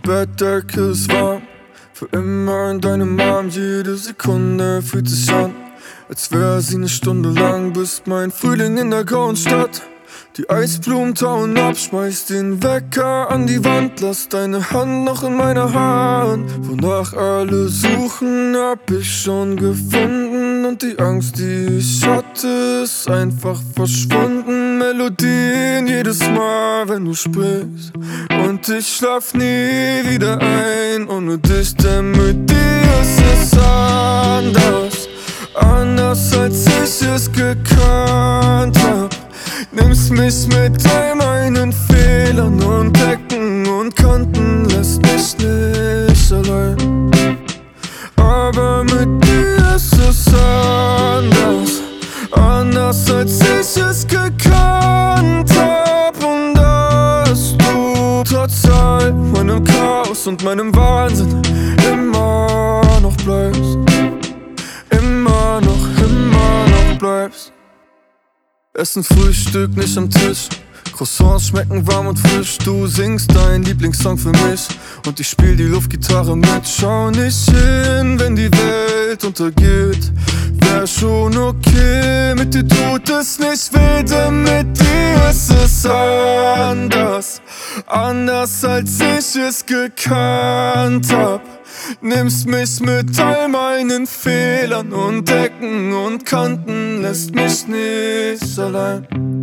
Bettdecke ist warm, für immer in deinem Arm. Jede Sekunde fühlt sich an, als wär sie eine Stunde lang. Bist mein Frühling in der grauen Stadt. Die Eisblumen tauen ab, schmeiß den Wecker an die Wand. Lass deine Hand noch in meiner Hand. Wonach alle suchen, hab ich schon gefunden. Und die Angst, die ich hatte, ist einfach verschwunden. Melodien jedes Mal, wenn du sprichst. Und ich schlaf nie wieder ein ohne dich, denn mit dir ist es anders. Anders als ich es gekannt hab. Nimmst mich mit all meinen Fehlern und Ecken und Kanten, lässt mich nicht allein. Aber mit dir ist es anders. Anders als ich es gekannt hab. Und dass du trotz all meinem Chaos und meinem Wahnsinn immer noch bleibst. Immer noch bleibst. Essen Frühstück nicht am Tisch. Croissants schmecken warm und frisch. Du singst deinen Lieblingssong für mich und ich spiel die Luftgitarre mit. Schau nicht hin, wenn die Welt untergeht. Wär schon okay, mit dir tut es nicht weh, denn mit dir ist es anders. Anders als ich es gekannt hab. Nimmst mich mit all meinen Fehlern und Ecken und Kanten, lässt mich nicht allein.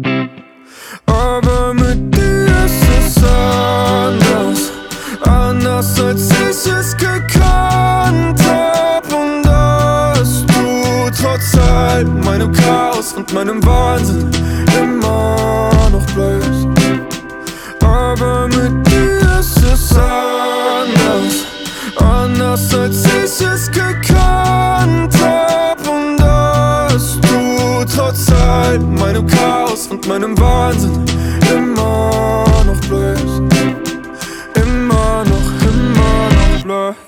Aber mit dir ist es anders. Anders als ich es gekannt hab. Und dass du trotz all meinem Chaos und meinem Wahnsinn immer noch bleibst. Aber mit dir ist es anders. Anders als ich es gekannt hab. Und dass du trotz all meinem Chaos und meinem Wahnsinn immer noch bleibst. Immer noch bleibst.